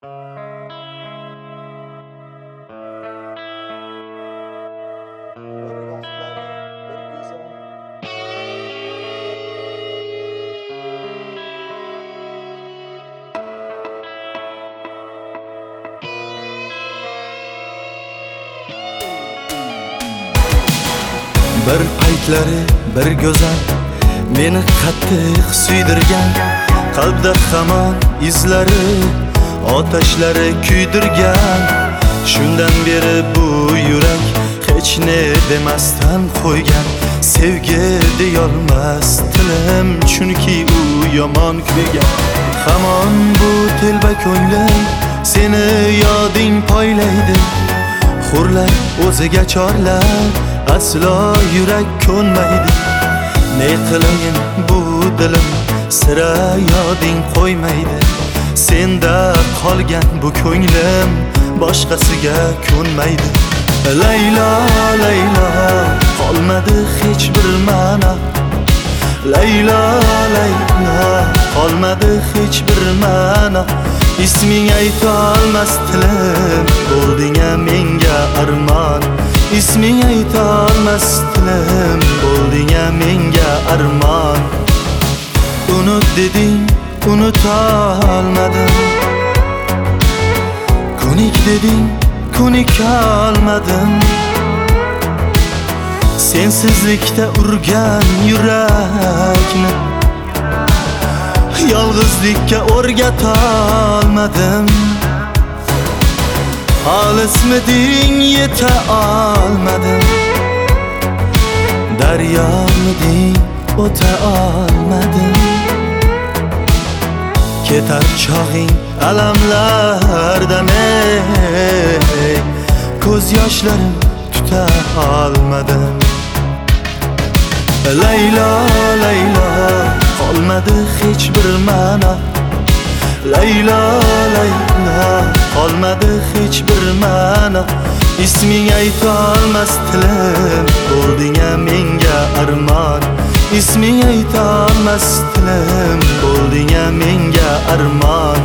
Bir paytlari bir go'zal meni qattiq suydirgan, qalbda hamon izlari otashlari kuydirgan. Shundan beri bu yurak hech ne demasdan qo'ygan, sevgi deyolmas tilim, chunki u yomon kuygan. Hamon bu telba ko'nglim seni yoding poylaydi, hurlar o'ziga chorlar, aslo yurak ko'nmaydi. Ne qilayin bu dilim sira yoding qo'ymaydi. Senda qolgan bu ko'nglim boshqasiga ko'nmaydi. Laylo laylo qolmadi hech bir ma'no, Laylo laylo qolmadi hech bir ma'no. Isming aytolmas tilim, bo'lding-a menga armon. Isming aytolmas tilim, bo'lding-a menga armon. Unut deding, unutolmadim. Ko'nik deding, ko'nikolmadim. Sensizlikda urgan yurakni yolg'izlikka o'rgatolmadim. Olismiding yeta olmadim, daryomiding o'ta olmadim. Ketar chog'ing alamlardan ey, ko'z yoshlarim tuta olmadim. Laylo laylo qolmadi hech bir ma'no, Laylo laylo qolmadi hech bir ma'no. Isming aytolmas tilim, bo'lding-a menga armon. Isming aytolmas tilim, bo'lding-a menga armon.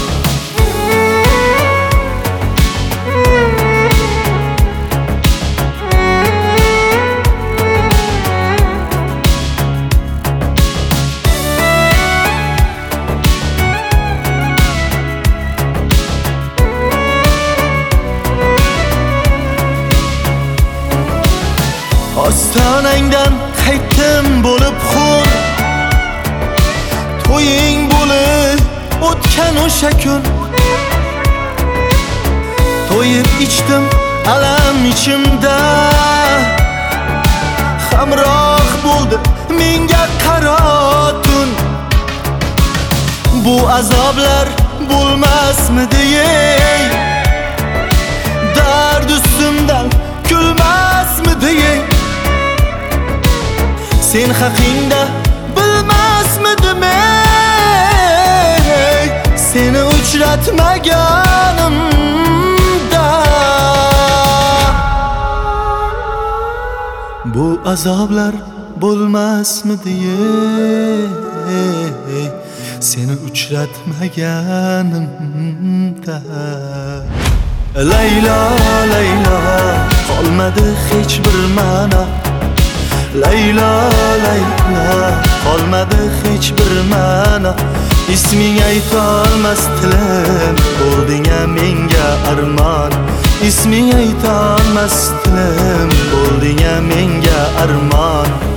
Ostonangdan qaytdim bo'lib xun, to'ying bo'lib o'tgan o'sha kun. To'yib ichdim alam ichimda, hamroh bo'ldi menga qaro tun. Bu azoblar bo'lmasmidi ey, dard ustimdan kulmasmidi ey. Sen haqingda bilmasmidim ey, seni uchratmaganimda. Bu azoblar bo'lmasmidi ey, seni uchratmaganimda. Laylo laylo qolmadi hech bir ma'no, Laylo laylo qolmadi hech bir ma'no. Isming aytolmas tilim, bo'lding-a menga armon. Isming aytolmas tilim, bo'lding-a menga armon.